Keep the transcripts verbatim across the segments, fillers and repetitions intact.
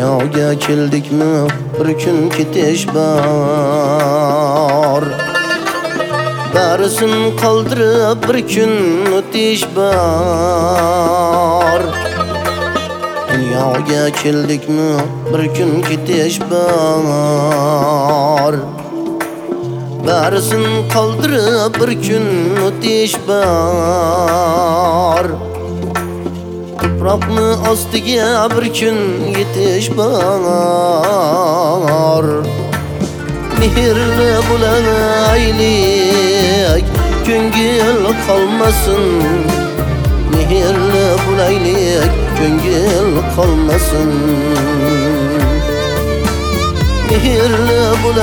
Dunyoga keldikmi bir kun ketish bor. Barisin qoldirib bir kun o'tish bor. Dunyoga keldikmi bir kun ketish bor. Barisin qoldirib bir kun o'tish bor. Tuproqni ostiga bir kun yetish bor. Mehrli bo'laylik, ko'ngil qolmasin. Mehrli bo'laylik, ko'ngil qolmasin. Mehrli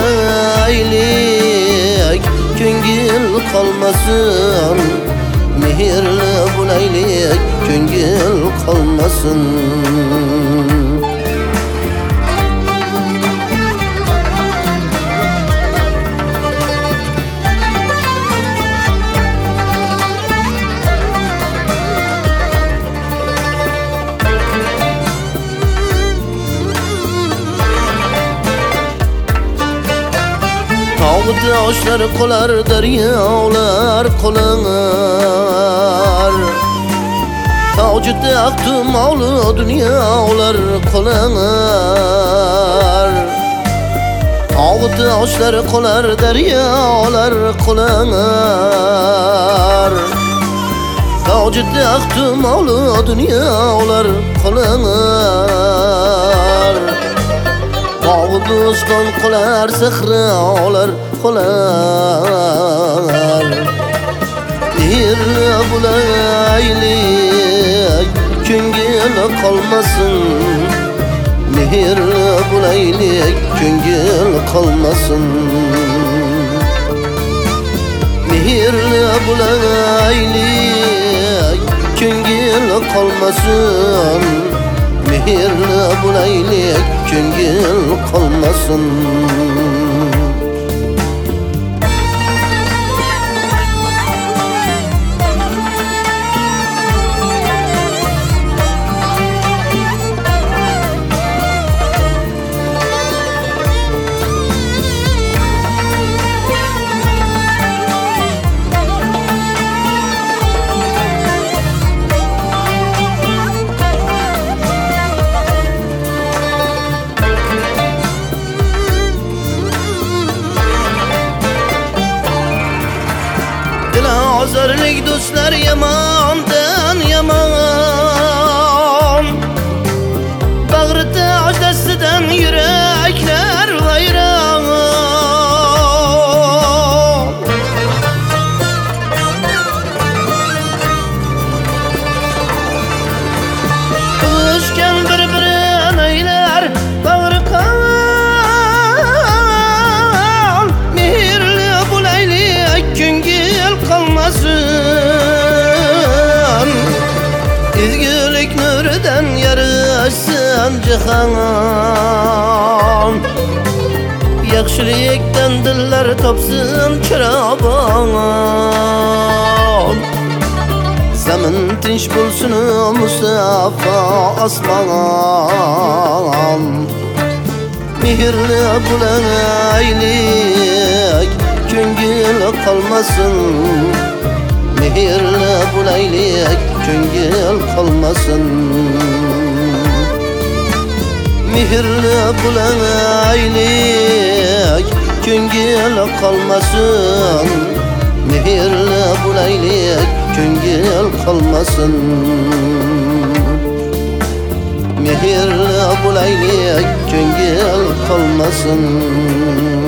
bo'laylik, ko'ngil qolmasin. Mehrli bo'laylik, ko'ngil qolmasin. Tog' toshlar qolar, daryolar qolar. Tog' taxtu mavlu dunyolar qolar. Tog' toshlar qolar, daryolar qolar. Tog' taxtu mavlu dunyolar qolar. Tog' bo'ston qolar, sahrolar qolar. Mehrli bo'laylik, ko'ngil qolmasin. Mehrli bo'laylik, ko'ngil qolmasin. Mehrli bo'laylik, ko'ngil qolmasin. Mehrli bo'laylik, ko'ngil qolmasin. Ozorlik do'stlar yamondan yomon. Bag'rida ojdasidan yuraklar vayron. Qo'shgan bir-birini aylar bag'ri qon. Mehrli bo'laylik, ko'ngil qolmasin. Ezgulik nuridan yarashsin jahon. Yaxshilikdan dillar topsin chirog'on. Zamin tinch bo'lsin, musaffo osmon. Mehrli bo'laylik, ko'ngil qolmasin. Mehrli bo'laylik, ko'ngil qolmasin. Mehrli bo'laylik, ko'ngil qolmasin. Mehrli bo'laylik, ko'ngil qolmasin. Mehrli bo'laylik, ko'ngil qolmasin.